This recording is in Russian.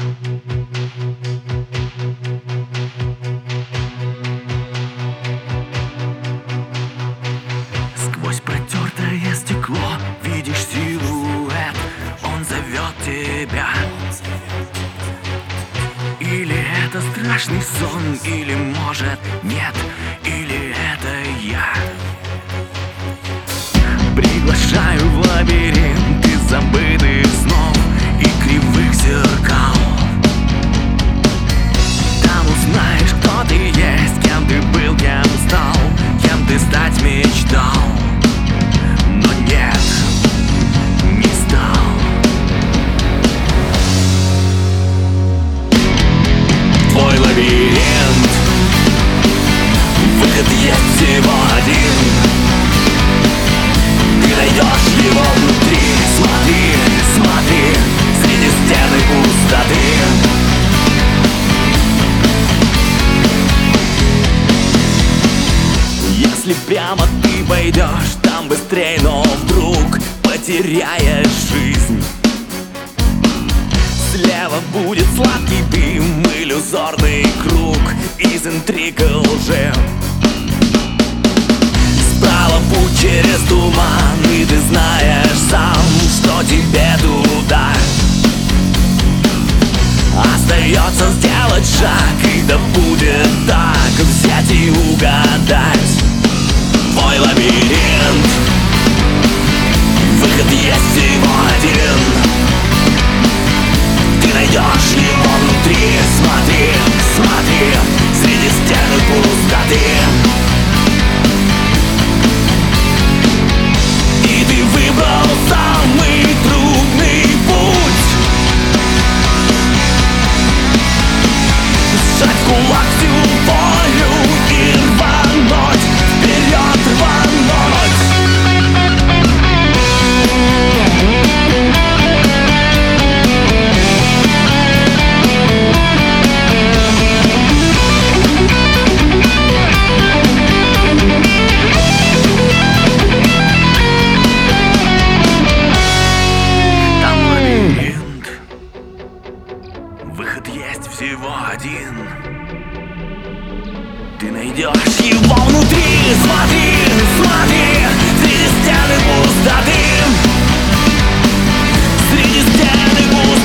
Сквозь протертое стекло видишь силуэт, он зовет тебя. Или это страшный сон, или может нет, или это я. Приглашаю в лабиринт из забытых снов и кривых зеркал. Там узнаешь, кто ты есть, кем ты был, кем стал, кем ты стать мечтал. Но нет, не стал. Твой лабиринт, выход есть всего один. Ты найдешь его внутри. Смотри, смотри, среди стены пустоты. Если прямо ты пойдешь, там быстрей, но вдруг потеряешь жизнь. Слева будет сладкий дым, иллюзорный круг из интриг и лжи. Справа путь через туман, и ты знаешь сам, что тебе туда. Остается сделать шаг, и да будет так, взять и угадать. Твой лабиринт, выход есть всего один. Ты найдешь его внутри. Смотри, смотри, среди стен и пустоты. И ты выбрал самый трудный путь. Сжать в кулак всю волю и рвануть, вперед рвануть. Там лабиринт, выход есть всего один. Ты найдешь его внутри. Смотри, смотри, среди стен и пустоты. Среди стен и пустоты.